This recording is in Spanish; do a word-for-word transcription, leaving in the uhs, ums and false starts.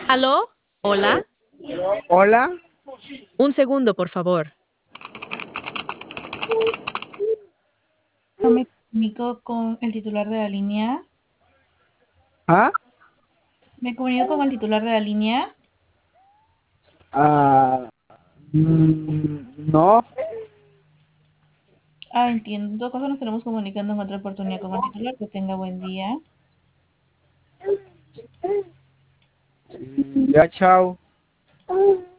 ¿Aló? ¿Hola? Hola, Un segundo, por favor. No me comunico con el titular de la línea. ¿ah? Me comunico con el titular de la línea. Ah, mm, no, Ah, entiendo. En todo caso, nos estaremos comunicando en otra oportunidad con el titular. Que tenga buen día. ya chao.